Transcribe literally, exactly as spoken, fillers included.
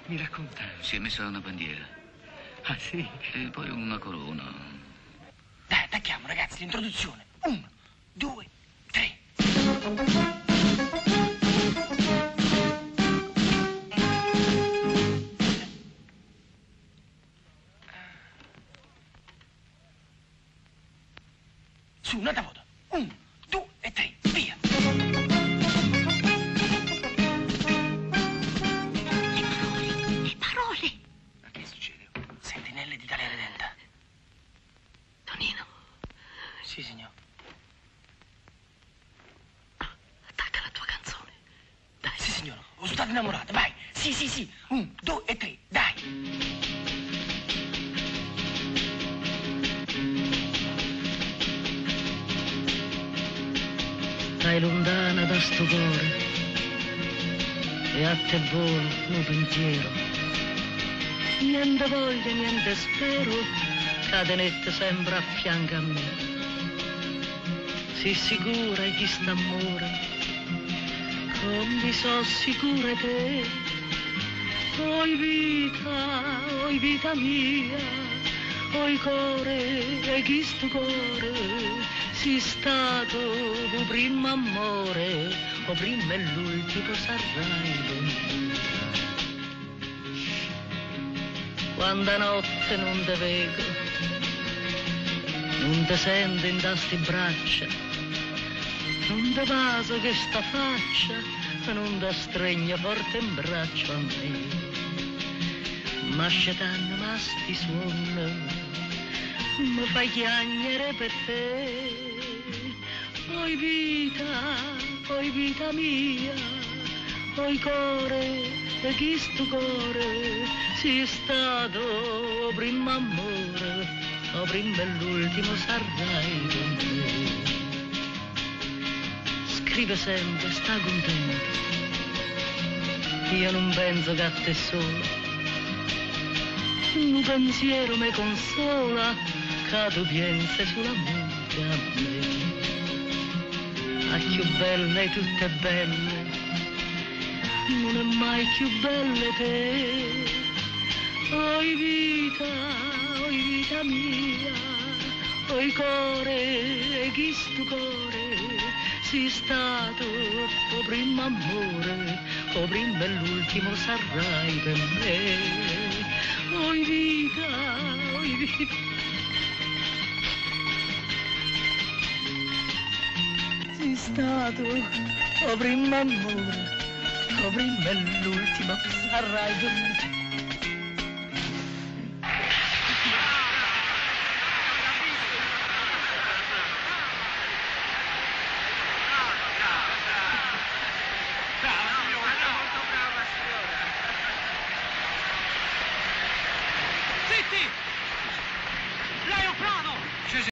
Mi racconta? Si è messa una bandiera. Ah, sì? E poi una corona. Dai, attacchiamo, ragazzi, l'introduzione. Uno, due, tre. Su, nota foto. Uno, due e tre, via. Le parole, le parole. Ma che succede? Sentinelle d'Italia Redenta. Tonino. Sì, signor. Attacca la tua canzone. Dai. Sì, signore. Ho stato innamorato, vai. Sì, sì, sì. Uno, due e tre, dai. Stai lontana da sto cuore e a te volo un pensiero. Niente voglia, niente spero, cadenette sempre a fianco a me. Si sicura chi st'amore, come so sicura te. Oi vita, oi vita mia, oi core, e chi sto core. Si stato il primo amore, o prima e l'ultimo sarai. Quando a notte non te vedo, non te sento in queste braccia, non te vaso che sta faccia, non te stregna forte in braccio a me. Ma scetanno ma sti suono, mi fa chiagnere per te. Oi vita, oi vita mia, oi core, e chi sto core, si stato o primo amore, o prima e l'ultimo sarai con me. Scrive sempre, sta contento, io non penso che a te solo, un pensiero mi consola, che tu pensi solamente a me. A più belle e tutte belle, non è mai più belle te. Oi vita, oi vita mia, oi core, e chi sto core, si stato o primo amore, o prima e l'ultimo sarai per me. Oi vita, oi vita. Sei stato o primo amore, o prima e l'ultimo sarai per me.